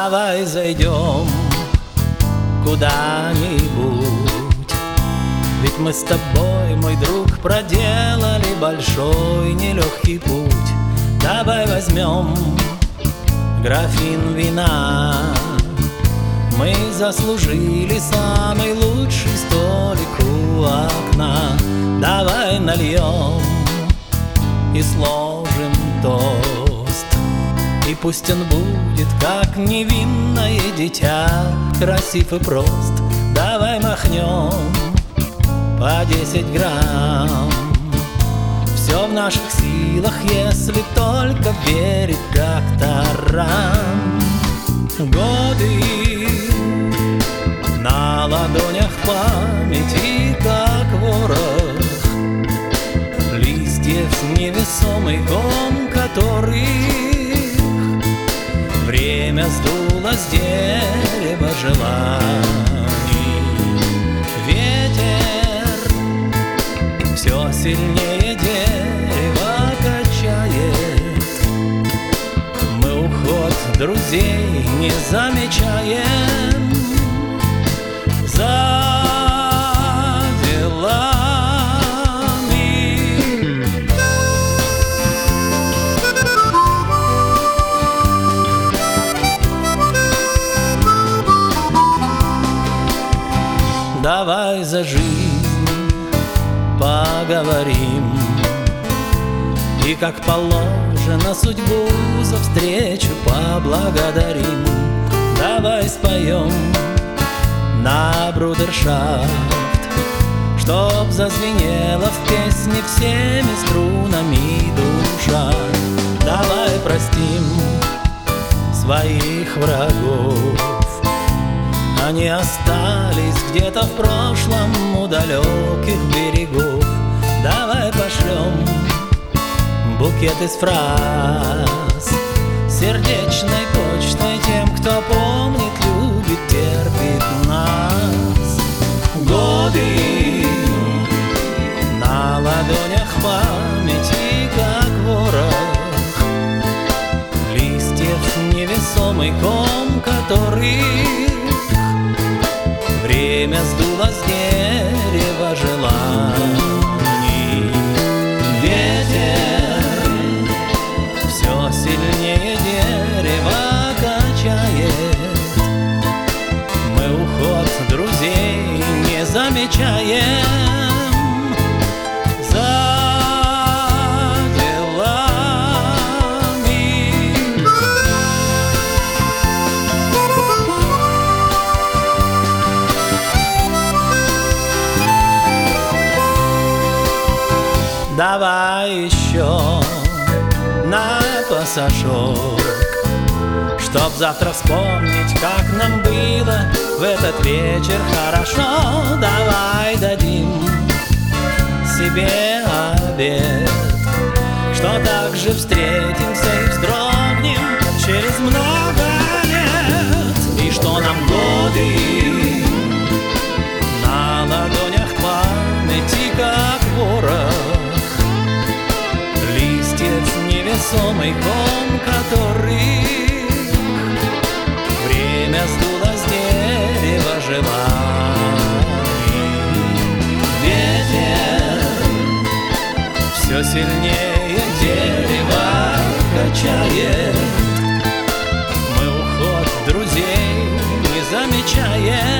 Давай зайдем куда-нибудь, ведь мы с тобой, мой друг, проделали большой нелегкий путь. Давай возьмем графин вина, мы заслужили самый лучший столик у окна. Давай нальем и сложим тост, и пусть он будет, как невинное дитя, красив и прост. Давай махнем по 10 грамм. Все в наших силах, если только верить докторам. Годы на ладонях памяти, как ворох листьев невесомый ком, которых время сдуло с дерева желаний. Ветер все сильнее дерево качает, мы уход друзей не замечаем. За делами. Давай за жизнь поговорим, и как положено судьбу за встречу поблагодарим. Давай споем на брудершафт, чтоб зазвенела в песне всеми струнами душа. Давай простим своих врагов, они остались где-то в прошлом у далеких берегов. Давай пошлем букет из фраз сердечной почтой тем, кто помнит, любит, терпит нас. Годы на ладонях памяти, как ворох листьев невесомый ком, которых время сдуло с дерева желаний. Ветер все сильнее дерева качает, мы уход друзей не замечаем. За делами. Давай еще на пасашок, чтоб завтра вспомнить, как нам было в этот вечер хорошо. Давай дадим себе обед, что так же встретимся и вздрогнем через много лет. И что нам годы на ладонях памяти, как ворох листьев невесомый ком, который время сдуло с дерева желаний. Ветер все сильнее дерева качает, мы уход друзей не замечаем.